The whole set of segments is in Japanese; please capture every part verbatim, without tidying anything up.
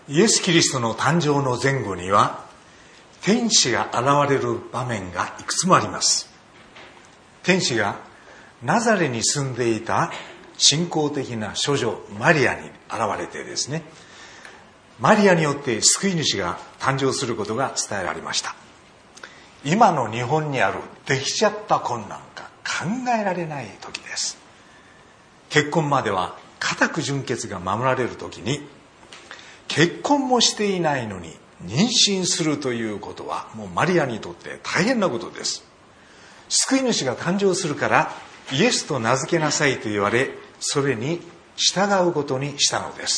イエス・キリストの誕生の前後には天使が現れる場面がいくつもあります。天使がナザレに住んでいた信仰的な処女マリアに現れてですね、マリアによって救い主が誕生することが伝えられました。今の日本にあるできちゃった婚なんか考えられない時です。結婚までは固く純潔が守られる時に、結婚もしていないのに妊娠するということはもうマリアにとって大変なことです。救い主が誕生するからイエスと名付けなさいと言われ、それに従うことにしたのです。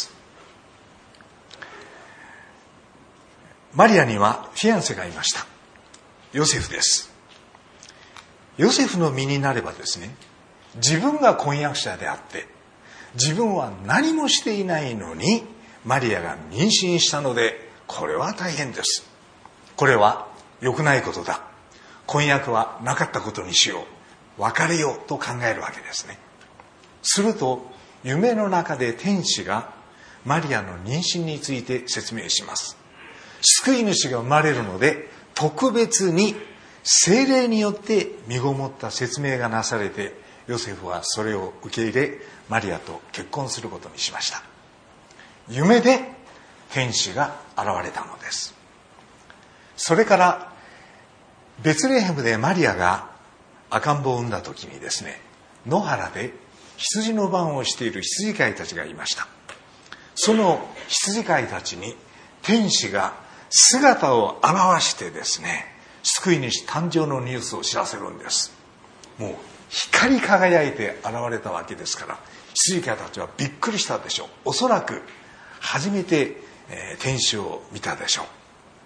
マリアにはフィアンセがいました。ヨセフです。ヨセフの身になればですね、自分が婚約者であって自分は何もしていないのにマリアが妊娠したので、これは大変です。これは良くないことだ。婚約はなかったことにしよう。別れようと考えるわけですね。すると夢の中で天使がマリアの妊娠について説明します。救い主が生まれるので特別に聖霊によって身ごもった説明がなされて、ヨセフはそれを受け入れマリアと結婚することにしました。夢で天使が現れたのです。それからベツレヘムでマリアが赤ん坊を産んだ時にですね、野原で羊の番をしている羊飼いたちがいました。その羊飼いたちに天使が姿を現してですね、救い主誕生のニュースを知らせるんです。もう光り輝いて現れたわけですから、羊飼いたちはびっくりしたでしょう。おそらく初めて、えー、天使を見たでしょう。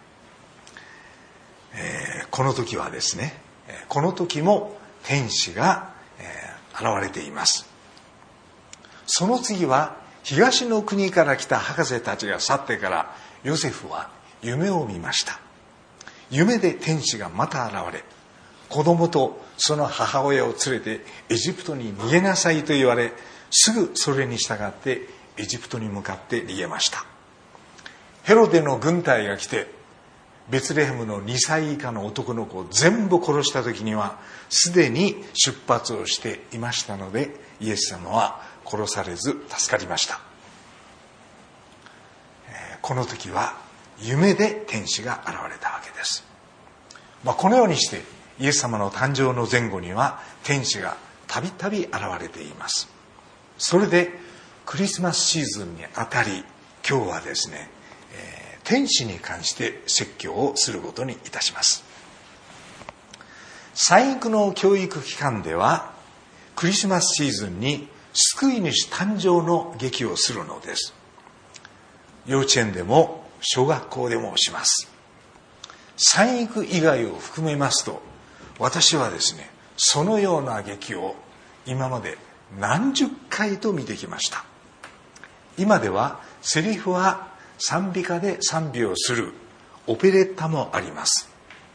えー、この時はですね、この時も天使が、えー、現れています。その次は東の国から来た博士たちが去ってから、ヨセフは夢を見ました。夢で天使がまた現れ、子供とその母親を連れてエジプトに逃げなさいと言われ、すぐそれに従ってエジプトに向かって逃げました。ヘロデの軍隊が来てベツレヘムのにさい以下の男の子を全部殺した時にはすでに出発をしていましたので、イエス様は殺されず助かりました。この時は夢で天使が現れたわけです。まあ、このようにしてイエス様の誕生の前後には天使がたびたび現れています。それでクリスマスシーズンにあたり、今日はですね、えー、天使に関して説教をすることにいたします。産育の教育機関ではクリスマスシーズンに救い主誕生の劇をするのです。幼稚園でも小学校でもします。産育以外を含めますと、私はですね、そのような劇を今まで何十回と見てきました。今ではセリフは賛美歌で賛美をするオペレッタもあります。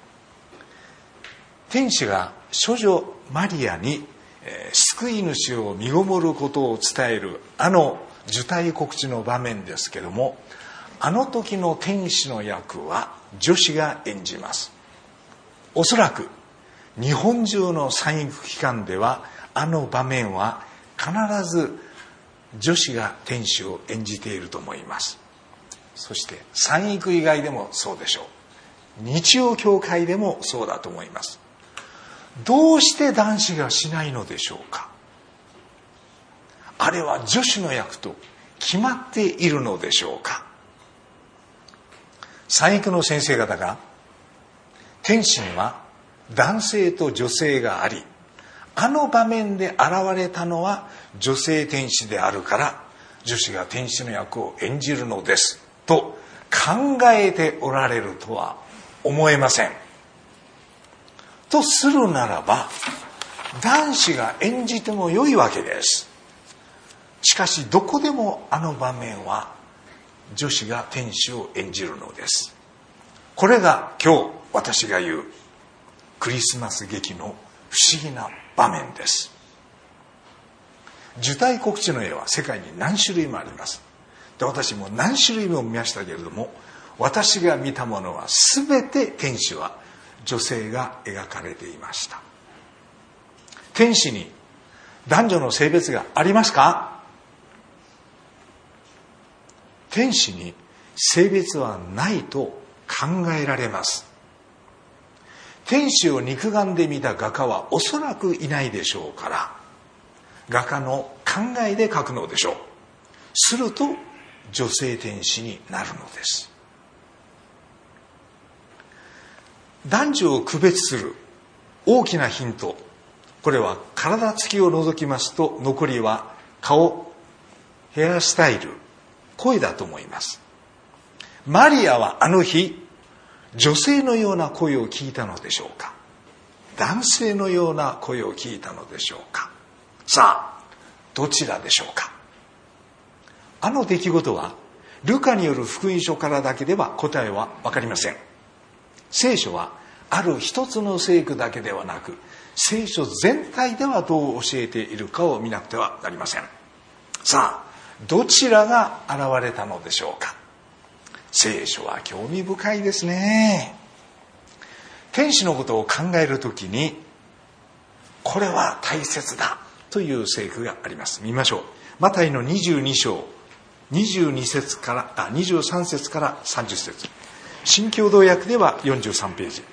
天使が処女マリアに、えー、救い主を身ごもることを伝えるあの受胎告知の場面ですけども、あの時の天使の役は女子が演じます。おそらく日本中の産育機関ではあの場面は必ず女子が天使を演じていると思います。そして産育以外でもそうでしょう。日曜教会でもそうだと思います。どうして男子がしないのでしょうか。あれは女子の役と決まっているのでしょうか。産育の先生方が、天使には男性と女性があり、あの場面で現れたのは女性天使であるから女子が天使の役を演じるのですと考えておられるとは思えません。とするならば男子が演じても良いわけです。しかしどこでもあの場面は女子が天使を演じるのです。これが今日私が言うクリスマス劇の不思議な場面です。受胎告知の絵は世界に何種類もあります。 で、私も何種類も見ましたけれども、私が見たものは全て天使は女性が描かれていました。天使に男女の性別がありますか？天使に性別はないと考えられます。天使を肉眼で見た画家はおそらくいないでしょうから、画家の考えで描くのでしょう。すると女性天使になるのです。男女を区別する大きなヒント、これは体つきを除きますと、残りは顔、ヘアスタイル、声だと思います。マリアはあの日、女性のような声を聞いたのでしょうか、男性のような声を聞いたのでしょうか。さあ、どちらでしょうか。あの出来事はルカによる福音書からだけでは答えは分かりません。聖書はある一つの聖句だけではなく、聖書全体ではどう教えているかを見なくてはなりません。さあ、どちらが現れたのでしょうか。聖書は興味深いですね。天使のことを考えるときに、これは大切だという聖句があります。見ましょう。マタイのにじゅうに章にじゅうに節からあにじゅうさん節からさんじゅっ節、新共同訳ではよんじゅうさんページ。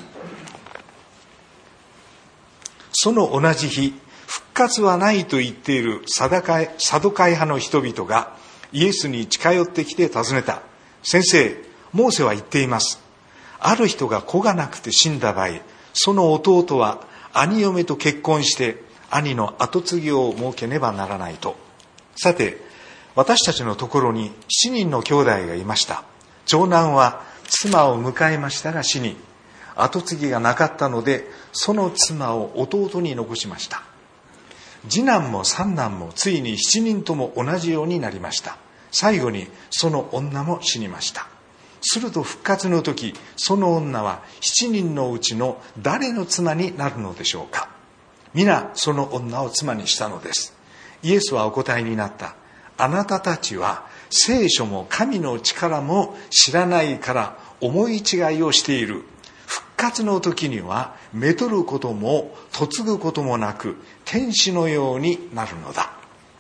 その同じ日、復活はないと言っているサドカイ派の人々がイエスに近寄ってきて尋ねた。先生、モーセは言っています。ある人が子がなくて死んだ場合、その弟は兄嫁と結婚して兄の跡継ぎを設けねばならないと。さて、私たちのところに七人の兄弟がいました。長男は妻を迎えましたが死に、跡継ぎがなかったので、その妻を弟に残しました。次男も三男もついに七人とも同じようになりました。最後にその女も死にました。すると復活の時、その女は七人のうちの誰の妻になるのでしょうか。皆その女を妻にしたのです。イエスはお答えになった。あなたたちは聖書も神の力も知らないから思い違いをしている。復活の時にはめとることも嫁ぐこともなく、天使のようになるのだ。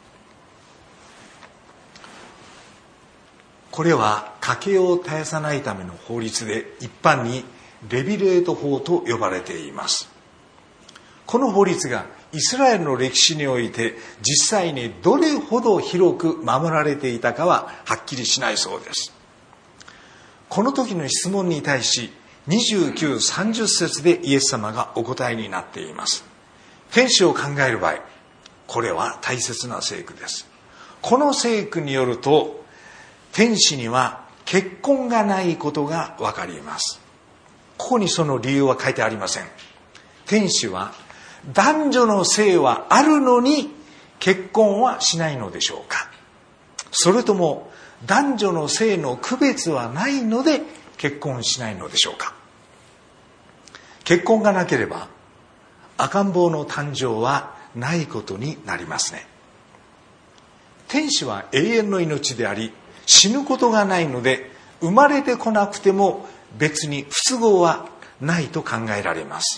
これは家計を絶やさないための法律で、一般にレビレート法と呼ばれています。この法律がイスラエルの歴史において実際にどれほど広く守られていたかははっきりしないそうです。この時の質問に対しにじゅうきゅう、さんじゅっ節でイエス様がお答えになっています。天使を考える場合、これは大切な聖句です。この聖句によると、天使には結婚がないことがわかります。ここにその理由は書いてありません。天使は男女の性はあるのに結婚はしないのでしょうか。それとも男女の性の区別はないので結婚しないのでしょうか。結婚がなければ赤ん坊の誕生はないことになりますね。天使は永遠の命であり、死ぬことがないので、生まれてこなくても別に不都合はないと考えられます。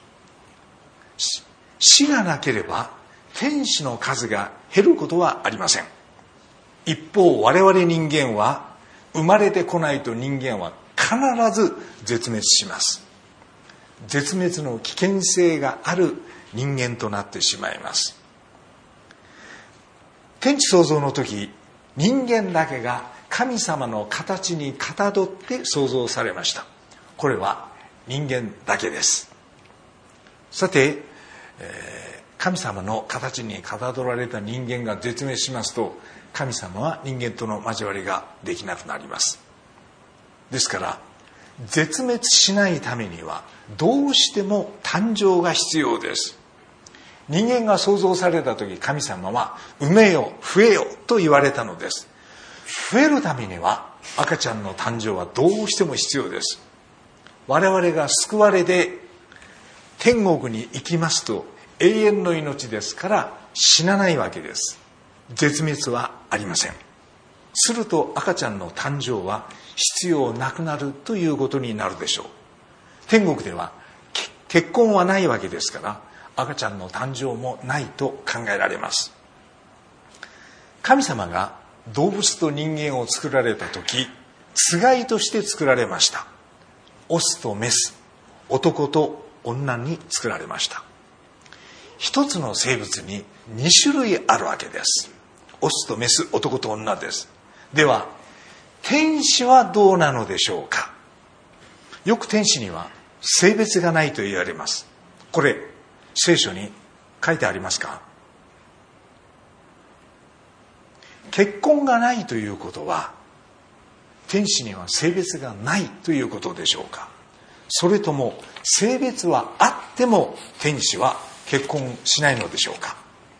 死がなければ天使の数が減ることはありません。一方、我々人間は生まれてこないと人間は必ず絶滅します。絶滅の危険性がある人間となってしまいます。天地創造の時、人間だけが神様の形にかたどって創造されました。これは人間だけです。さて、えー、神様の形にかたどられた人間が絶滅しますと、神様は人間との交わりができなくなります。ですから絶滅しないためにはどうしても誕生が必要です。人間が創造された時、神様は産めよ増えよと言われたのです。増えるためには赤ちゃんの誕生はどうしても必要です。我々が救われて天国に行きますと永遠の命ですから死なないわけです。絶滅はありません。 すると赤ちゃんの誕生は必要なくなるということになるでしょう。天国では結婚はないわけですから、赤ちゃんの誕生もないと考えられます。神様が動物と人間を作られた時、つがいとして作られました。オスとメス、男と女に作られました。一つの生物にに種類あるわけです。オスとメス、男と女です。では天使はどうなのでしょうか。よく天使には性別がないと言われます。これ聖書に書いてありますか。結婚がないということは天使には性別がないということでしょうか。それとも性別はあっても天使は結婚しないのでしょうか。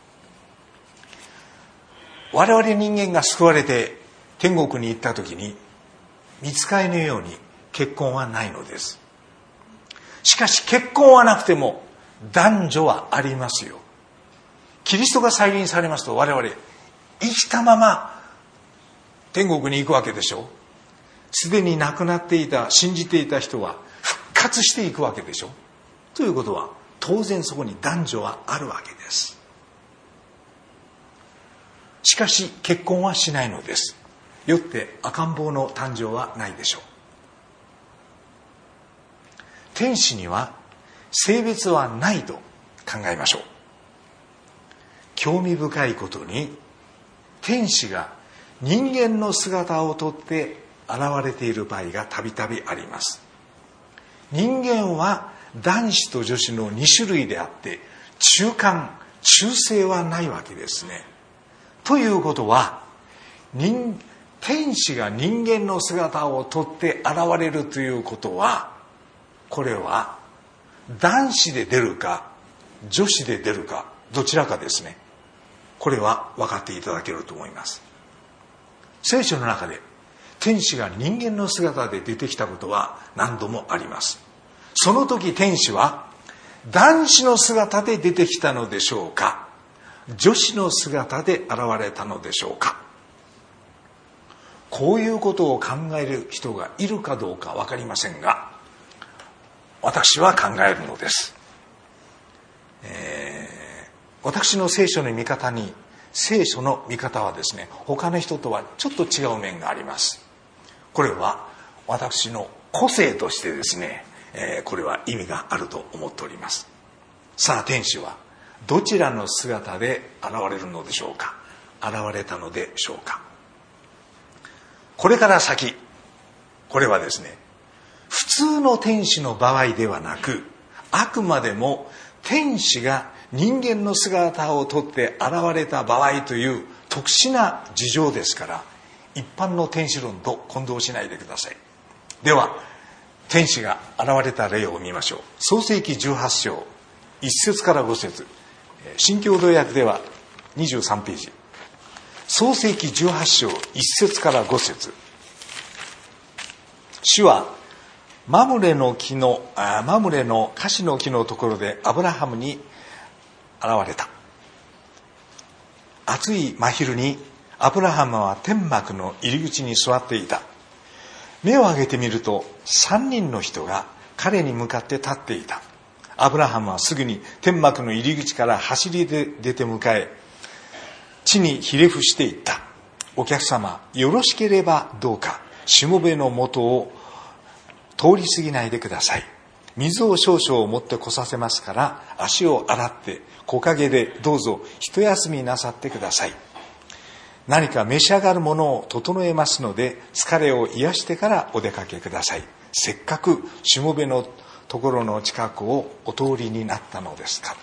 我々人間が救われて天国に行った時に御使いのように結婚はないのです。しかし結婚はなくても男女はありますよ。キリストが再臨されますと我々生きたまま天国に行くわけでしょう。すでに亡くなっていた信じていた人は復活していくわけでしょう。ということは当然そこに男女はあるわけです。しかし結婚はしないのです。よって赤ん坊の誕生はないでしょう。天使には性別はないと考えましょう。興味深いことに天使が人間の姿をとって現れている場合がたびたびあります。人間は男子と女子のに種類であって中間、中性はないわけですね。ということは人天使が人間の姿をとって現れるということは、これは男子で出るか女子で出るかどちらかですね。これは分かっていただけると思います。聖書の中で天使が人間の姿で出てきたことは何度もあります。その時天使は男子の姿で出てきたのでしょうか、女子の姿で現れたのでしょうか。こういうことを考える人がいるかどうか分かりませんが、私は考えるのです。えー、私の聖書の見方に聖書の見方はですね、他の人とはちょっと違う面があります。これは私の個性としてですね、えー、これは意味があると思っております。さあ天使はどちらの姿で現れるのでしょうか。現れたのでしょうか。これから先、これはですね、普通の天使の場合ではなく、あくまでも天使が人間の姿をとって現れた場合という特殊な事情ですから、一般の天使論と混同しないでください。では天使が現れた例を見ましょう。創世記じゅうはち章いち節からご節、新共同訳ではにじゅうさんページ。創世記じゅうはち章いち節からご節。主はマムレの木のあマムレのカシの木のところでアブラハムに現れた。暑い真昼にアブラハムは天幕の入り口に座っていた。目を上げてみると三人の人が彼に向かって立っていた。アブラハムはすぐに天幕の入り口から走りで出て迎え、地にひれ伏していった。お客様、よろしければどうかしもべの元を通り過ぎないでください。水を少々持ってこさせますから足を洗って木陰でどうぞ一休みなさってください。何か召し上がるものを整えますので疲れを癒してからお出かけください。せっかくしもべのところの近くをお通りになったのですから。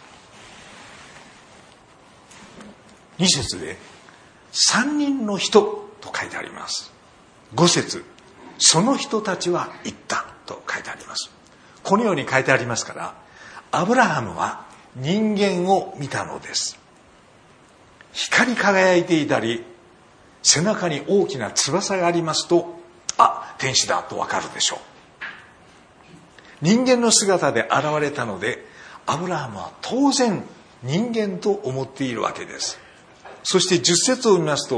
に節で三人の人と書いてあります。ご節、その人たちは言ったと書いてあります。このように書いてありますから、アブラハムは人間を見たのです。光り輝いていたり背中に大きな翼がありますと、あ、天使だとわかるでしょう。人間の姿で現れたのでアブラハムは当然人間と思っているわけです。そしてじゅっ節を見ますと、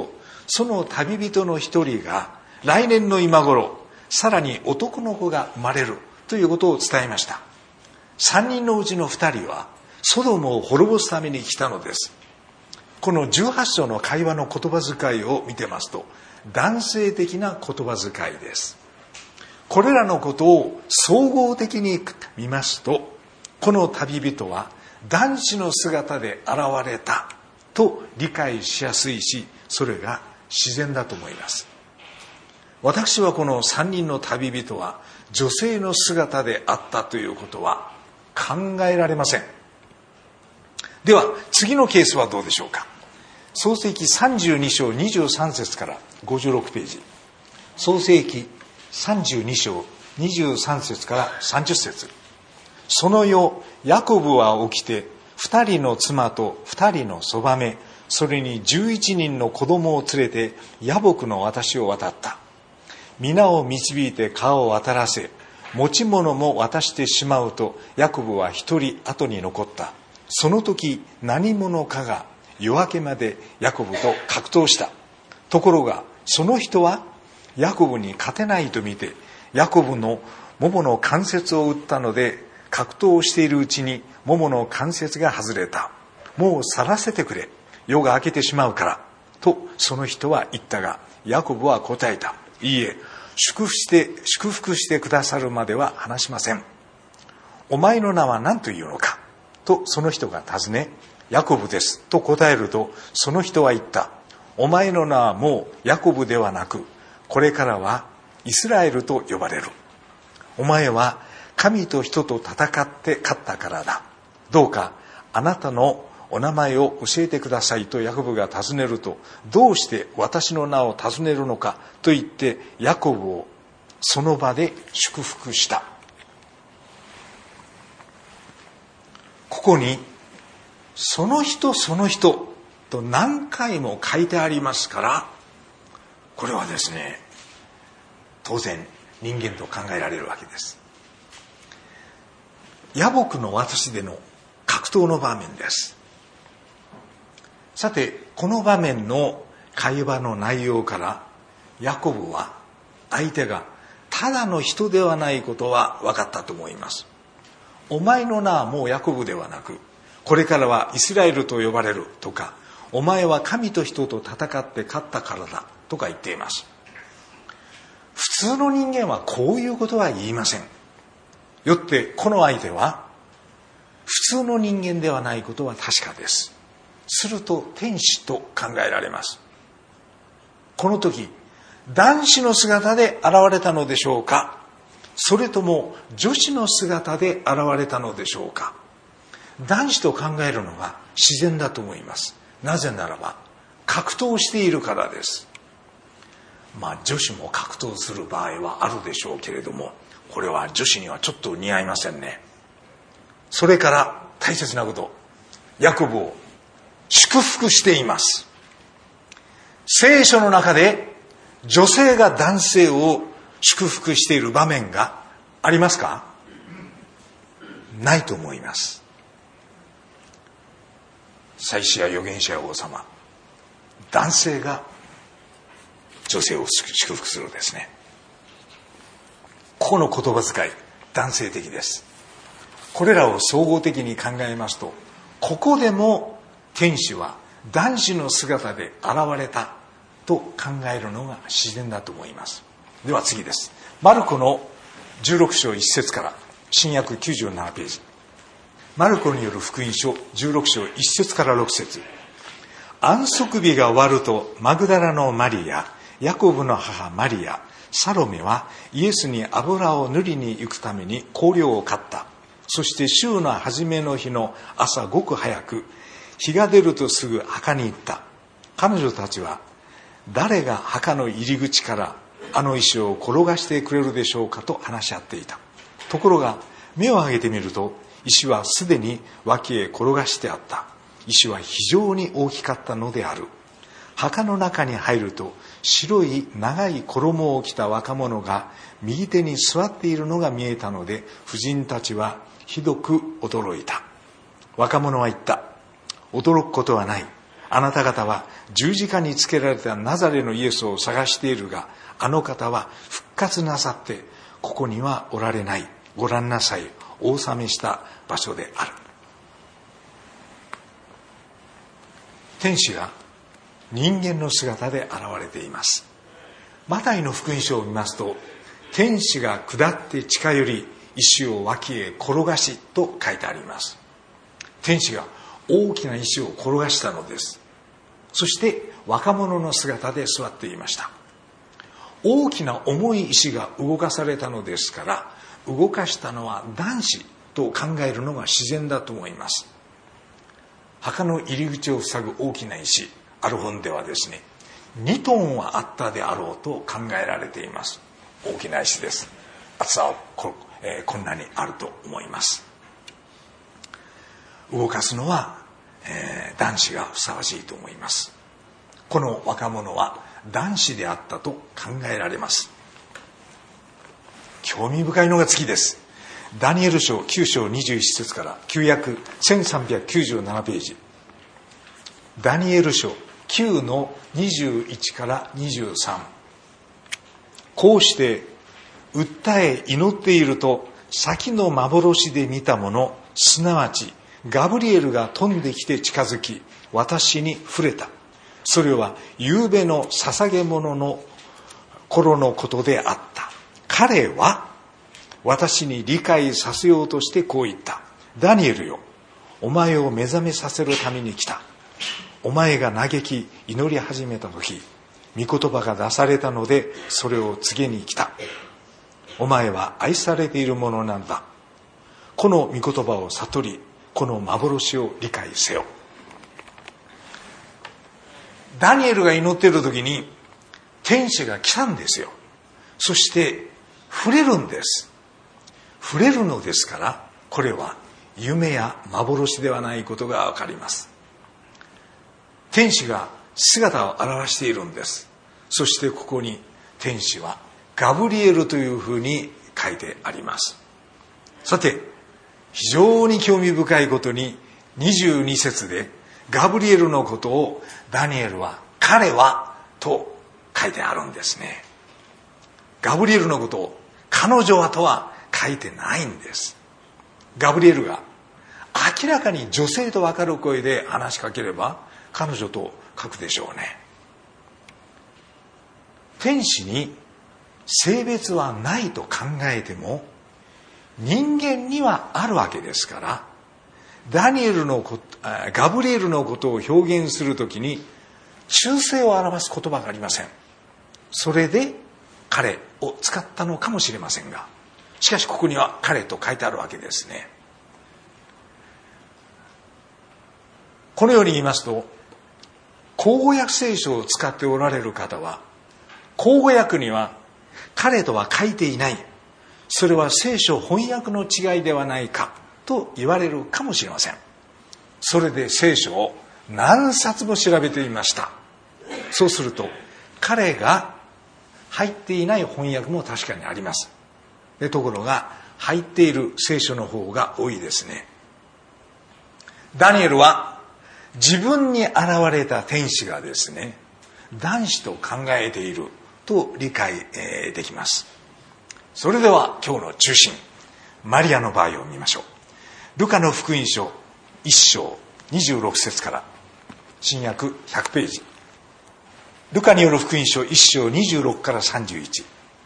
その旅人の一人が来年の今頃、さらに男の子が生まれるということを伝えました。三人のうちの二人はソドムを滅ぼすために来たのです。このじゅうはち章の会話の言葉遣いを見てますと、男性的な言葉遣いです。これらのことを総合的に見ますと、この旅人は男子の姿で現れたと理解しやすいし、それが自然だと思います。私はこの三人の旅人は女性の姿であったということは考えられません。では次のケースはどうでしょうか。創世記さんじゅうに章にじゅうさん節からごじゅうろくページ。創世記さんじゅうに章にじゅうさん節からさんじゅっ節。その夜、ヤコブは起きて二人の妻と二人のそばめ、それに十一人の子供を連れてヤボクの渡しを渡った。皆を導いて川を渡らせ、持ち物も渡してしまうと、ヤコブは一人後に残った。その時何者かが夜明けまでヤコブと格闘した。ところがその人はヤコブに勝てないと見て、ヤコブの桃の関節を打ったので、格闘をしているうちに桃の関節が外れた。もう去らせてくれ、夜が明けてしまうからとその人は言ったが、ヤコブは答えた。いいえ、祝福して祝福してくださるまでは話しません。お前の名は何というのかとその人が尋ね、ヤコブですと答えると、その人は言った。お前の名はもうヤコブではなく、これからはイスラエルと呼ばれる。お前は神と人と戦って勝ったからだ。どうかあなたのお名前を教えてくださいとヤコブが尋ねると、どうして私の名を尋ねるのかと言ってヤコブをその場で祝福した。ここにその人その人と何回も書いてありますから、これはですね、当然人間と考えられるわけです。ヤボクの渡しでの格闘の場面です。さて、この場面の会話の内容からヤコブは相手がただの人ではないことは分かったと思います。お前の名はもうヤコブではなく、これからはイスラエルと呼ばれるとか、お前は神と人と戦って勝ったからだとか言っています。普通の人間はこういうことは言いません。よってこの相手は普通の人間ではないことは確かです。すると天使と考えられます。この時男子の姿で現れたのでしょうか、それとも女子の姿で現れたのでしょうか。男子と考えるのが自然だと思います。なぜならば格闘しているからです。まあ女子も格闘する場合はあるでしょうけれども、これは女子にはちょっと似合いませんね。それから大切なこと、ヤコブを祝福しています。聖書の中で女性が男性を祝福している場面がありますか？ないと思います。祭司や預言者や王様、男性が女性を祝福するんですね。ここの言葉遣い、男性的です。これらを総合的に考えますと、ここでも天使は男子の姿で現れたと考えるのが自然だと思います。では次です。マルコのじゅうろく章いち節から新約きゅうじゅうななページ。マルコによる福音書じゅうろく章いち節からろく節。安息日が終わると、マグダラのマリア、ヤコブの母マリア、サロメはイエスに油を塗りに行くために香料を買った。そして週の初めの日の朝ごく早く、日が出るとすぐ墓に行った。彼女たちは、誰が墓の入り口からあの石を転がしてくれるでしょうかと話し合っていた。ところが目を上げてみると、石はすでに脇へ転がしてあった。石は非常に大きかったのである。墓の中に入ると、白い長い衣を着た若者が右手に座っているのが見えたので、婦人たちはひどく驚いた。若者は言った。驚くことはない。 あなた方は十字架につけられたナザレのイエスを探しているが、あの方は復活なさってここにはおられない。ご覧なさい。お納めした場所である。天使が人間の姿で現れています。マタイの福音書を見ますと、天使が下って近寄り、石を脇へ転がしと書いてあります。天使が大きな石を転がしたのです。そして若者の姿で座っていました。大きな重い石が動かされたのですから、動かしたのは男子と考えるのが自然だと思います。墓の入り口を塞ぐ大きな石、ある本ではですね、にトンはあったであろうと考えられています。大きな石です。厚さは こ,、えー、こんなにあると思います。動かすのは、えー、男子がふさわしいと思います。この若者は男子であったと考えられます。興味深いのが次です。ダニエル書きゅう章にじゅういち節から旧約せんさんびゃくきゅうじゅうななページ。ダニエル書きゅうのにじゅういちからにじゅうさん。こうして訴え祈っていると、先の幻で見たもの、すなわちガブリエルが飛んできて近づき、私に触れた。それは夕べの捧げ物の頃のことであった。彼は私に理解させようとしてこう言った。ダニエルよ、お前を目覚めさせるために来た。お前が嘆き祈り始めた時、御言葉が出されたので、それを告げに来た。お前は愛されているものなんだ。この御言葉を悟り、この幻を理解せよ。ダニエルが祈っている時に天使が来たんですよ。そして触れるんです。触れるのですから、これは夢や幻ではないことがわかります。天使が姿を現しているんです。そしてここに天使はガブリエルというふうに書いてあります。さて、非常に興味深いことににじゅうに節でガブリエルのことをダニエルは彼はと書いてあるんですね。ガブリエルのことを彼女はとは書いてないんです。ガブリエルが明らかに女性と分かる声で話しかければ彼女と書くでしょうね。天使に性別はないと考えても人間にはあるわけですから、ダニエルのこと、ガブリエルのことを表現するときに忠誠を表す言葉がありません。それで彼を使ったのかもしれませんが、しかしここには彼と書いてあるわけですね。このように言いますと、口語訳聖書を使っておられる方は、口語訳には彼とは書いていない、それは聖書翻訳の違いではないかと言われるかもしれません。それで聖書を何冊も調べてみました。そうすると彼が入っていない翻訳も確かにあります。でところが入っている聖書の方が多いですね。ダニエルは自分に現れた天使がですね、男子と考えていると理解できます。それでは今日の中心、マリアの場合を見ましょう。ルカの福音書いっ章にじゅうろく節から新約ひゃくページ。ルカによる福音書いっ章にじゅうろくからさんじゅういち。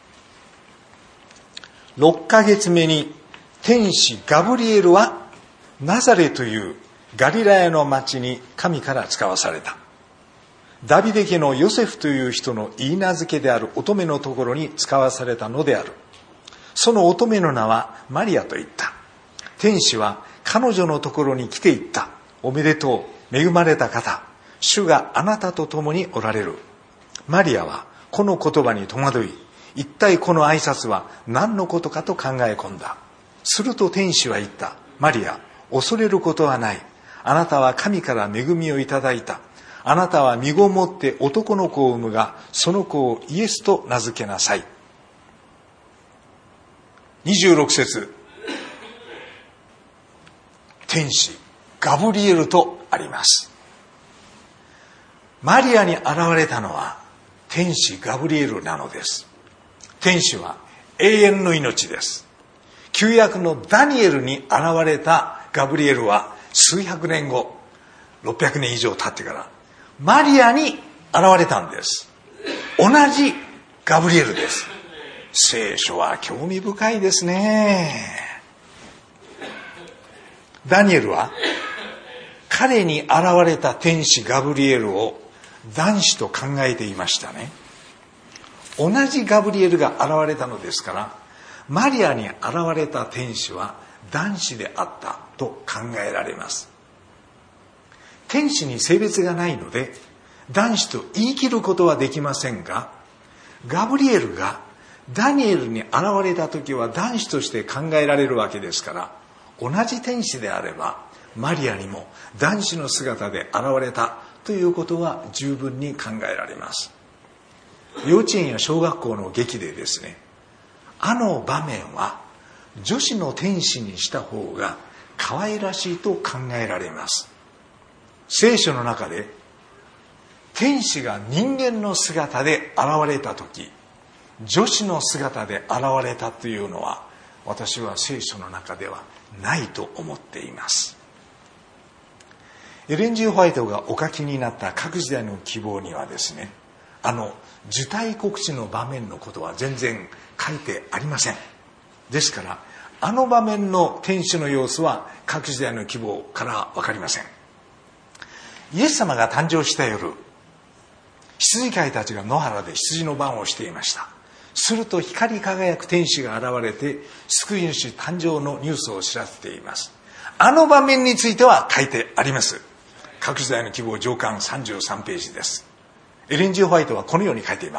ろっかげつめに天使ガブリエルはナザレというガリラヤの町に神から使わされた。ダビデ家のヨセフという人の言い名付けである乙女のところに使わされたのである。その乙女の名はマリアと言った。天使は彼女のところに来て言った。おめでとう、恵まれた方、主があなたと共におられる。マリアはこの言葉に戸惑い、一体この挨拶は何のことかと考え込んだ。すると天使は言った。マリア、恐れることはない。あなたは神から恵みをいただいた。あなたは身ごもって男の子を産むが、その子をイエスと名付けなさい。にじゅうろく節、天使ガブリエルとあります。 マリアに現れたのは天使ガブリエルなのです。天使は永遠の命です。旧約のダニエルに現れたガブリエルは数百年後、ろっぴゃくねん以上経ってからマリアに現れたんです。同じガブリエルです。聖書は興味深いですね。ダニエルは彼に現れた天使ガブリエルを男子と考えていましたね。同じガブリエルが現れたのですから、マリアに現れた天使は男子であったと考えられます。天使に性別がないので男子と言い切ることはできませんが、ガブリエルがダニエルに現れた時は男子として考えられるわけですから、同じ天使であればマリアにも男子の姿で現れたということは十分に考えられます。幼稚園や小学校の劇でですね、あの場面は女子の天使にした方が可愛らしいと考えられます。聖書の中で天使が人間の姿で現れた時、女子の姿で現れたというのは、私は聖書の中ではないと思っています。エレン・ジー・ホワイトがお書きになった各時代の希望にはですね、あの受胎告知の場面のことは全然書いてありません。ですからあの場面の天使の様子は各時代の希望からは分かりません。イエス様が誕生した夜、羊飼いたちが野原で羊の番をしていました。すると光り輝く天使が現れて救い主誕生のニュースを知らせています。あの場面については書いてあります。各時代の希望上巻さんじゅうさんページです。エレン・ジー・ホワイトはこのように書いています。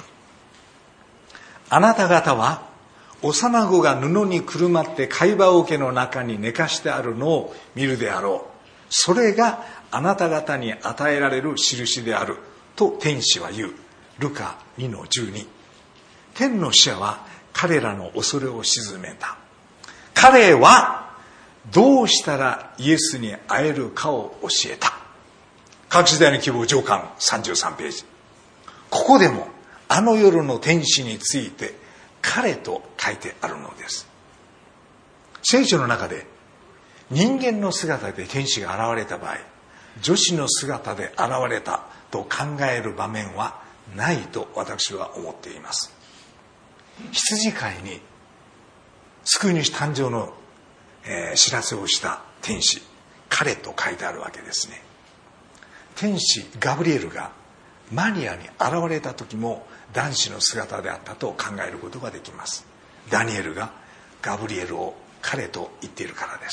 あなた方は幼子が布にくるまって貝羽桶の中に寝かしてあるのを見るであろう。それがあなた方に与えられる印であると天使は言う。ルカ にのじゅうに。天の使者は彼らの恐れを鎮めた。彼はどうしたらイエスに会えるかを教えた。各時代の希望上巻さんじゅうさんページ。ここでもあの夜の天使について彼と書いてあるのです。聖書の中で人間の姿で天使が現れた場合、女子の姿で現れたと考える場面はないと私は思っています。羊飼いに救い主誕生の、えー、知らせをした天使、彼と書いてあるわけですね。天使ガブリエルがマリアに現れた時も男子の姿であったと考えることができます。ダニエルがガブリエルを彼と言っているからです。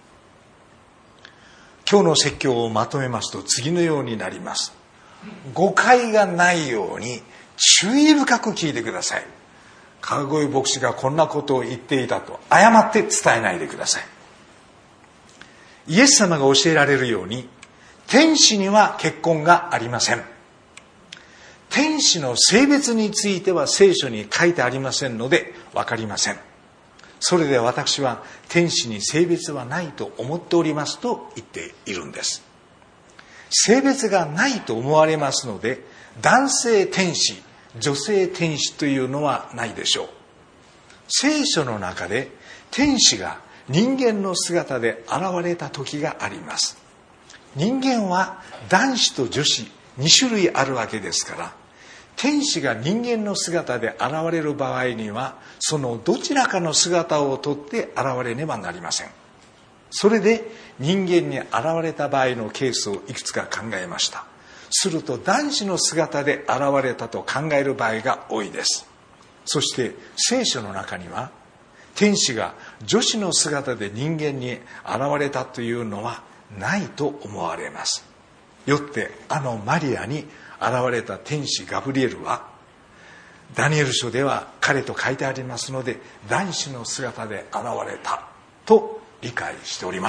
今日の説教をまとめますと次のようになります。誤解がないように注意深く聞いてください。川越牧師がこんなことを言っていたと誤って伝えないでください。イエス様が教えられるように、天使には結婚がありません。天使の性別については聖書に書いてありませんので分かりません。それで私は天使に性別はないと思っておりますと言っているんです。性別がないと思われますので、男性天使、女性天使というのはないでしょう。聖書の中で天使が人間の姿で現れた時があります。人間は男子と女子に種類あるわけですから、天使が人間の姿で現れる場合にはそのどちらかの姿をとって現れねばなりません。それで人間に現れた場合のケースをいくつか考えました。すると男子の姿で現れたと考える場合が多いです。そして聖書の中には天使が女子の姿で人間に現れたというのはないと思われます。よってあのマリアに現れた天使ガブリエルはダニエル書では彼と書いてありますので男子の姿で現れたと理解しております。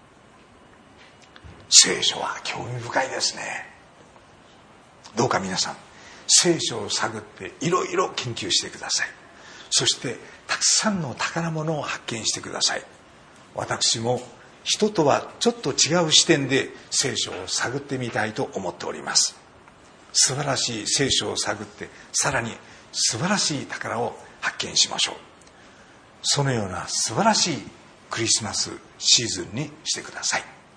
聖書は興味深いですね。どうか皆さん聖書を探っていろいろ研究してください。そしてたくさんの宝物を発見してください。私も人とはちょっと違う視点で聖書を探ってみたいと思っております。素晴らしい聖書を探って、さらに素晴らしい宝を発見しましょう。そのような素晴らしいクリスマスシーズンにしてください。